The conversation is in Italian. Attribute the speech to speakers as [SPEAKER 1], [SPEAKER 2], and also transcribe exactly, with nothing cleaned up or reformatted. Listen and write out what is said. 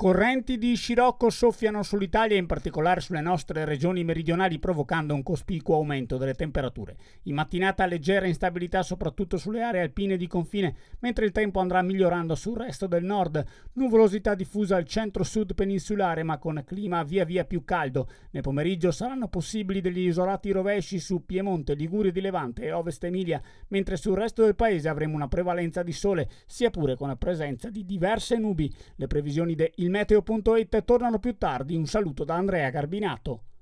[SPEAKER 1] Correnti di scirocco soffiano sull'Italia e in particolare sulle nostre regioni meridionali, provocando un cospicuo aumento delle temperature. In mattinata leggera instabilità soprattutto sulle aree alpine di confine, mentre il tempo andrà migliorando sul resto del nord. Nuvolosità diffusa al centro-sud peninsulare, ma con clima via via più caldo. Nel pomeriggio saranno possibili degli isolati rovesci su Piemonte, Liguria di Levante e Ovest Emilia, mentre sul resto del paese avremo una prevalenza di sole, sia pure con la presenza di diverse nubi. Le previsioni del il meteo punto it tornano più tardi. Un saluto da Andrea Garbinato.